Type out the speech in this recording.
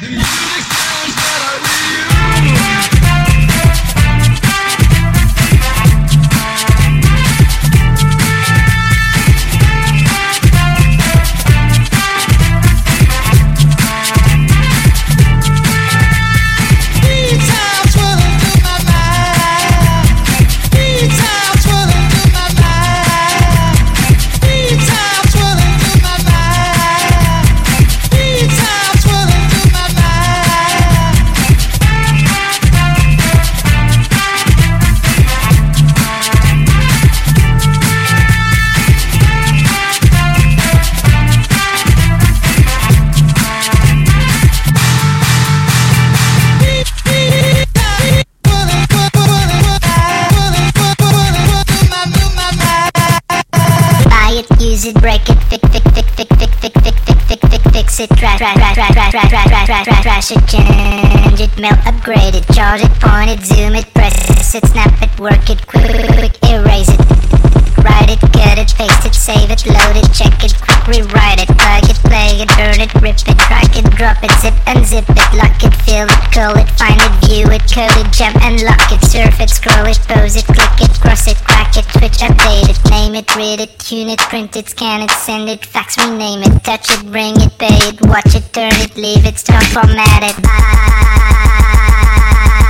Use it, break it, fix it, trash it, change it, melt, upgrade it, charge it, point it, zoom it, press it, snap it, work it, quick, erase it, write it, cut it, paste it, save it, load it, check it, quick, rewrite it, plug it, play it, burn it, rip it, crack it, drop it, zip, unzip it, lock it, fill it, curl it, find it, view it, code it, jump and lock it, surf it, scroll it, pose it, click it, cross it, crack it, switch, update it, name it, read it, tune it, print it, scan it, send it, fax, rename it, touch it, bring it, pay it, watch it, turn it, leave it, start, format it.